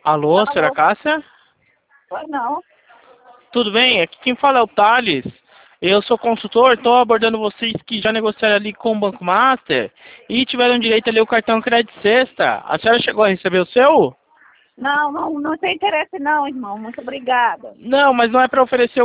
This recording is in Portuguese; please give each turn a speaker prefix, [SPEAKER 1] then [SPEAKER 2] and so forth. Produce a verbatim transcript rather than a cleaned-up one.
[SPEAKER 1] Alô, senhora
[SPEAKER 2] Alô?
[SPEAKER 1] Cássia?
[SPEAKER 2] Pois não.
[SPEAKER 1] Tudo bem? Aqui quem fala é o Thales. Eu sou consultor, estou abordando vocês que já negociaram ali com o Banco Master e tiveram direito ali o cartão crédito sexta. A senhora chegou a receber o seu?
[SPEAKER 2] Não, não, não tem interesse não, irmão. Muito obrigada.
[SPEAKER 1] Não, mas não é para oferecer